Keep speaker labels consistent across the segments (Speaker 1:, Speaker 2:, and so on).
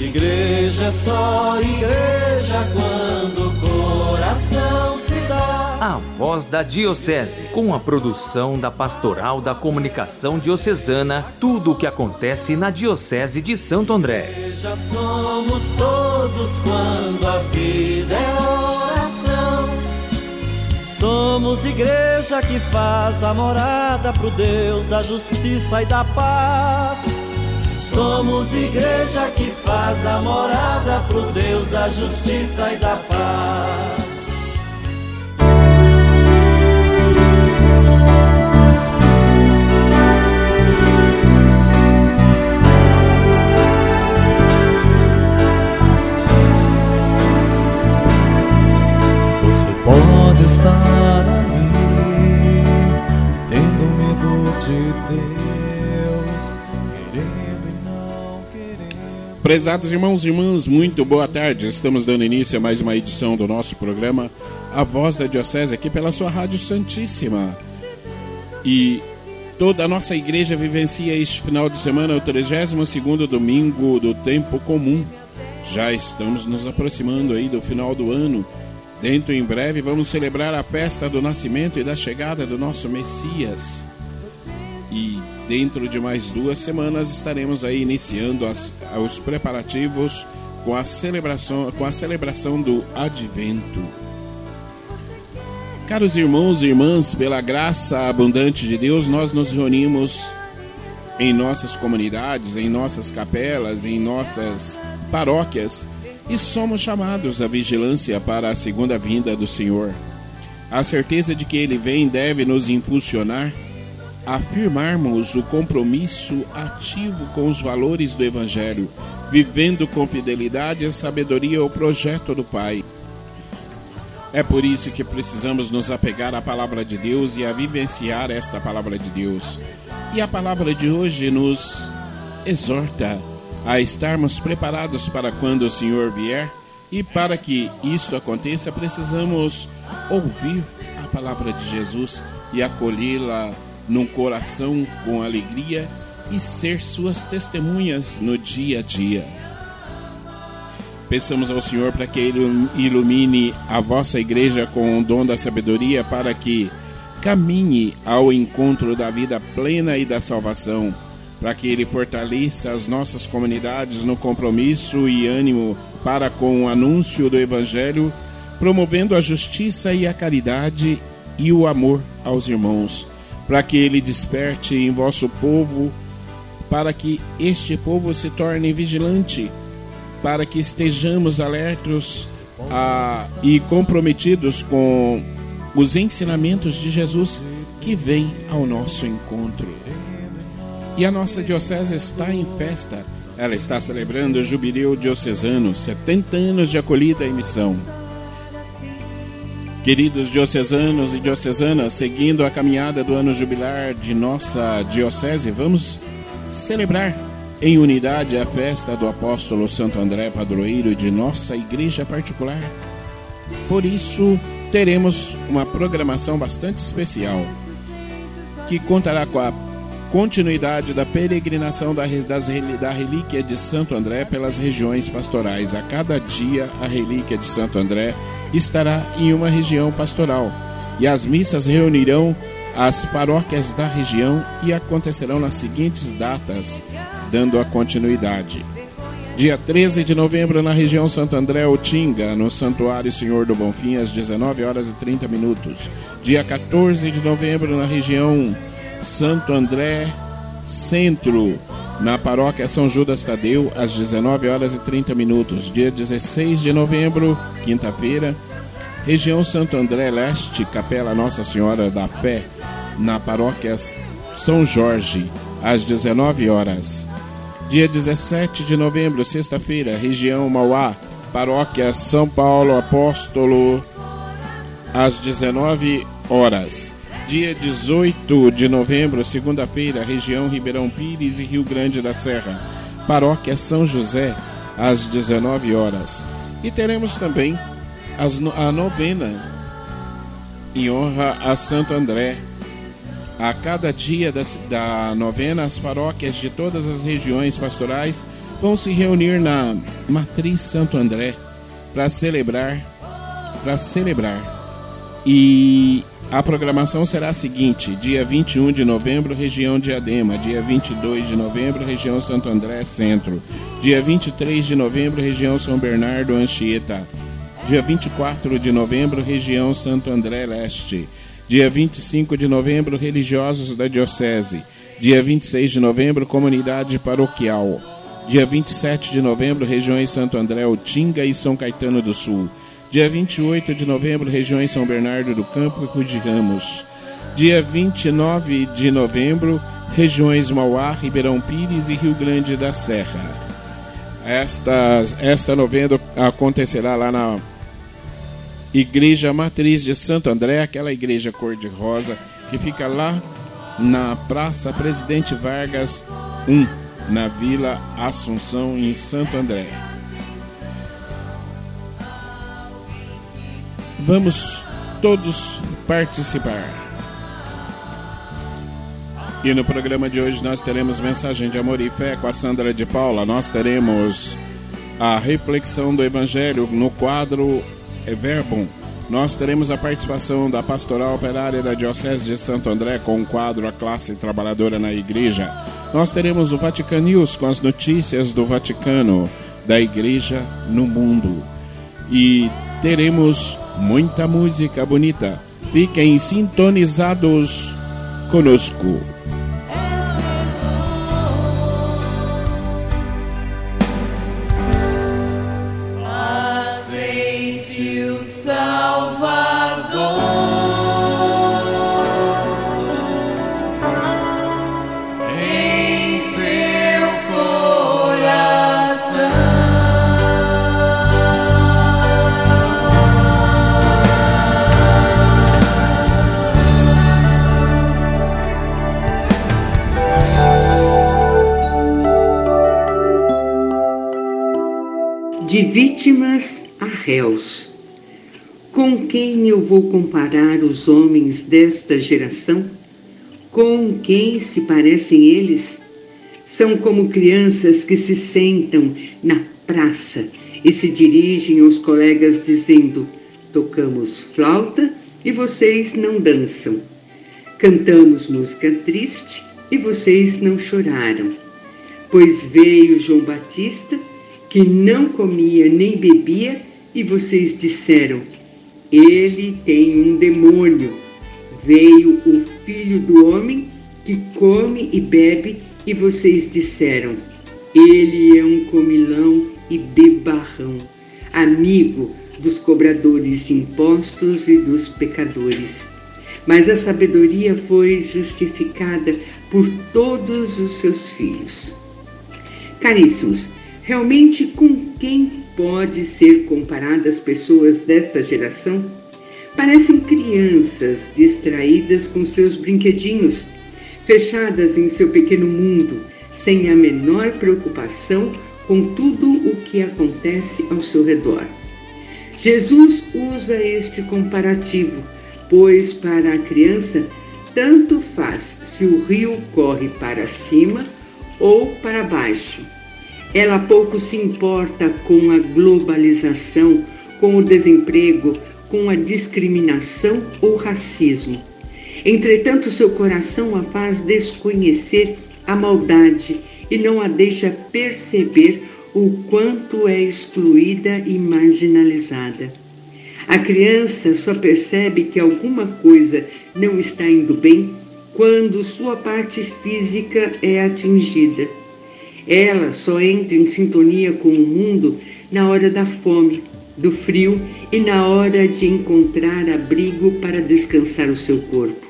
Speaker 1: Igreja é só igreja quando o coração se dá.
Speaker 2: A Voz da Diocese, com a produção da Pastoral da Comunicação Diocesana, tudo o que acontece na Diocese de Santo André.
Speaker 1: Igreja somos todos quando a vida é oração. Somos igreja que faz a morada pro Deus da justiça e da paz. Somos igreja que faz a morada pro Deus da justiça e da paz.
Speaker 3: Você pode estar ali, tendo medo de Deus, querendo e não querendo.
Speaker 4: Prezados irmãos e irmãs, muito boa tarde. Estamos dando início a mais uma edição do nosso programa A Voz da Diocese, aqui pela sua Rádio Santíssima. E toda a nossa igreja vivencia este final de semana o 32º domingo do tempo comum. Já estamos nos aproximando aí do final do ano. Dentro em breve vamos celebrar a festa do nascimento e da chegada do nosso Messias. E dentro de mais 2 semanas estaremos aí iniciando os preparativos com a celebração do Advento. Caros irmãos e irmãs, pela graça abundante de Deus, nós nos reunimos em nossas comunidades, em nossas capelas, em nossas paróquias, e somos chamados à vigilância para a segunda vinda do Senhor. A certeza de que Ele vem deve nos impulsionar a afirmarmos o compromisso ativo com os valores do Evangelho, vivendo com fidelidade e sabedoria o projeto do Pai. É por isso que precisamos nos apegar à Palavra de Deus e a vivenciar esta Palavra de Deus. E a Palavra de hoje nos exorta a estarmos preparados para quando o Senhor vier, e para que isto aconteça precisamos ouvir a palavra de Jesus e acolhê-la num coração com alegria e ser suas testemunhas no dia a dia. Peçamos ao Senhor para que Ele ilumine a vossa igreja com o dom da sabedoria, para que caminhe ao encontro da vida plena e da salvação, para que Ele fortaleça as nossas comunidades no compromisso e ânimo para com o anúncio do Evangelho, promovendo a justiça e a caridade e o amor aos irmãos, para que Ele desperte em vosso povo, para que este povo se torne vigilante, para que estejamos alertos e comprometidos com os ensinamentos de Jesus que vem ao nosso encontro. E a nossa diocese está em festa. Ela está celebrando o Jubileu Diocesano, 70 anos de acolhida e missão. Queridos diocesanos e diocesanas, seguindo a caminhada do ano jubilar de nossa diocese, vamos celebrar em unidade a festa do apóstolo Santo André, padroeiro de nossa igreja particular. Por isso, teremos uma programação bastante especial, que contará com a continuidade da peregrinação da relíquia de Santo André pelas regiões pastorais. A cada dia a relíquia de Santo André estará em uma região pastoral, e as missas reunirão as paróquias da região e acontecerão nas seguintes datas, dando a continuidade. Dia 13 de novembro na região Santo André Otinga, no Santuário Senhor do Bonfim, às 19h30. Dia 14 de novembro na região Santo André Centro, na paróquia São Judas Tadeu, às 19h30. Dia 16 de novembro, quinta-feira, região Santo André Leste, Capela Nossa Senhora da Fé, na paróquia São Jorge, às 19h. Dia 17 de novembro, sexta-feira, região Mauá, paróquia São Paulo Apóstolo, às 19h. Dia 18 de novembro, segunda-feira, região Ribeirão Pires e Rio Grande da Serra, paróquia São José, às 19h. E teremos também a novena em honra a Santo André. A cada dia da novena, as paróquias de todas as regiões pastorais vão se reunir na Matriz Santo André para celebrar. E a programação será a seguinte: dia 21 de novembro, região Diadema; dia 22 de novembro, região Santo André Centro; dia 23 de novembro, região São Bernardo Anchieta; dia 24 de novembro, região Santo André Leste; dia 25 de novembro, religiosos da Diocese; dia 26 de novembro, comunidade paroquial; dia 27 de novembro, regiões Santo André, Utinga e São Caetano do Sul; dia 28 de novembro, regiões São Bernardo do Campo e Rio de Ramos; dia 29 de novembro, regiões Mauá, Ribeirão Pires e Rio Grande da Serra. Esta novena acontecerá lá na Igreja Matriz de Santo André, aquela igreja cor-de-rosa que fica lá na Praça Presidente Vargas 1, na Vila Assunção, em Santo André. Vamos todos participar. E no programa de hoje nós teremos mensagem de amor e fé com a Sandra de Paula. Nós teremos a reflexão do Evangelho no quadro Verbum. Nós teremos a participação da Pastoral Operária da Diocese de Santo André com o quadro A Classe Trabalhadora na Igreja. Nós teremos o Vatican News com as notícias do Vaticano, da Igreja no mundo. E teremos muita música bonita. Fiquem sintonizados conosco.
Speaker 5: Aceite o Salvador em seu coração.
Speaker 6: De vítimas a réus. Com quem eu vou comparar os homens desta geração? Com quem se parecem eles? São como crianças que se sentam na praça e se dirigem aos colegas dizendo: tocamos flauta e vocês não dançam. Cantamos música triste e vocês não choraram. Pois veio João Batista, que não comia nem bebia, e vocês disseram: ele tem um demônio. Veio o Filho do Homem, que come e bebe, e vocês disseram: ele é um comilão e bebarrão, amigo dos cobradores de impostos e dos pecadores. Mas a sabedoria foi justificada por todos os seus filhos. Caríssimos, realmente com quem pode ser comparada as pessoas desta geração? Parecem crianças distraídas com seus brinquedinhos, fechadas em seu pequeno mundo, sem a menor preocupação com tudo o que acontece ao seu redor. Jesus usa este comparativo, pois para a criança tanto faz se o rio corre para cima ou para baixo. Ela pouco se importa com a globalização, com o desemprego, com a discriminação ou racismo. Entretanto, seu coração a faz desconhecer a maldade e não a deixa perceber o quanto é excluída e marginalizada. A criança só percebe que alguma coisa não está indo bem quando sua parte física é atingida. Ela só entra em sintonia com o mundo na hora da fome, do frio e na hora de encontrar abrigo para descansar o seu corpo.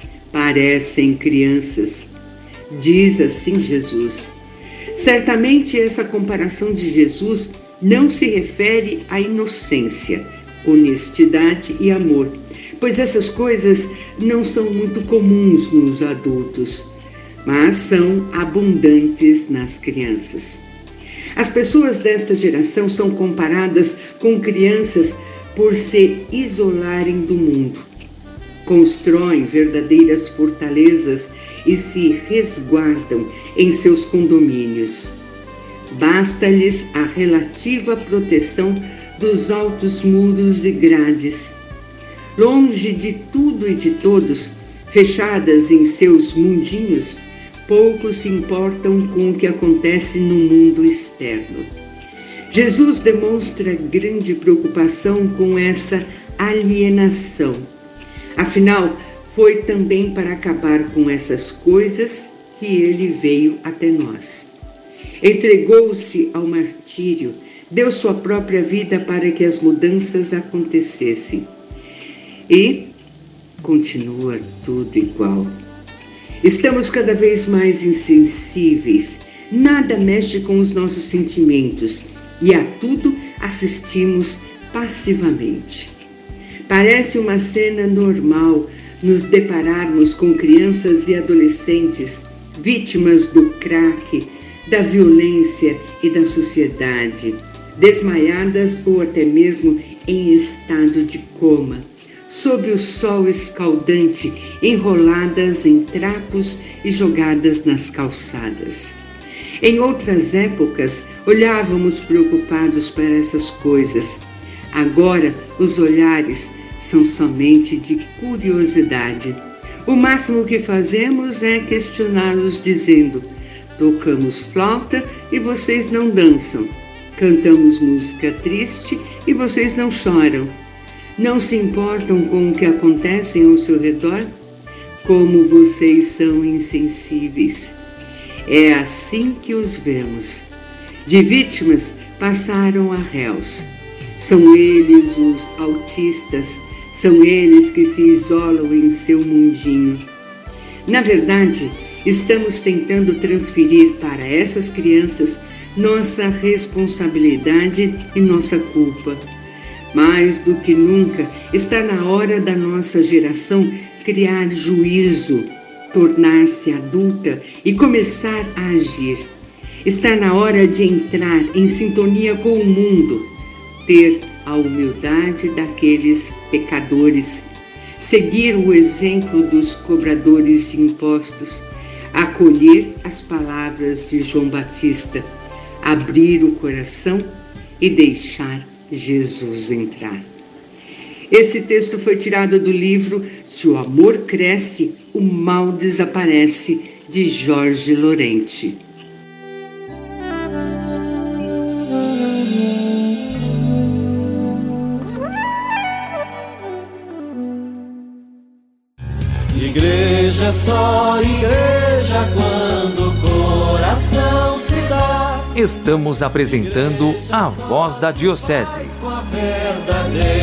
Speaker 6: Parecem crianças, diz assim Jesus. Certamente essa comparação de Jesus não se refere à inocência, honestidade e amor, pois essas coisas não são muito comuns nos adultos, mas são abundantes nas crianças. As pessoas desta geração são comparadas com crianças por se isolarem do mundo. Constroem verdadeiras fortalezas e se resguardam em seus condomínios. Basta-lhes a relativa proteção dos altos muros e grades. Longe de tudo e de todos, fechadas em seus mundinhos, poucos se importam com o que acontece no mundo externo. Jesus demonstra grande preocupação com essa alienação. Afinal, foi também para acabar com essas coisas que ele veio até nós. Entregou-se ao martírio, deu sua própria vida para que as mudanças acontecessem. E continua tudo igual. Estamos cada vez mais insensíveis, nada mexe com os nossos sentimentos e a tudo assistimos passivamente. Parece uma cena normal nos depararmos com crianças e adolescentes vítimas do crack, da violência e da sociedade, desmaiadas ou até mesmo em estado de coma, sob o sol escaldante, enroladas em trapos e jogadas nas calçadas. Em outras épocas, olhávamos preocupados para essas coisas. Agora, os olhares são somente de curiosidade. O máximo que fazemos é questioná-los dizendo: tocamos flauta e vocês não dançam. Cantamos música triste e vocês não choram. Não se importam com o que acontece ao seu redor? Como vocês são insensíveis. É assim que os vemos. De vítimas passaram a réus. São eles os autistas, são eles que se isolam em seu mundinho. Na verdade, estamos tentando transferir para essas crianças nossa responsabilidade e nossa culpa. Mais do que nunca, está na hora da nossa geração criar juízo, tornar-se adulta e começar a agir. Está na hora de entrar em sintonia com o mundo, ter a humildade daqueles pecadores, seguir o exemplo dos cobradores de impostos, acolher as palavras de João Batista, abrir o coração e deixar Jesus entrar. Esse texto foi tirado do livro Se o Amor Cresce, o Mal Desaparece, de Jorge Lorente.
Speaker 1: Igreja é só igreja quando o coração se dá.
Speaker 2: Estamos apresentando a Voz da Diocese.
Speaker 1: Com a verdadeira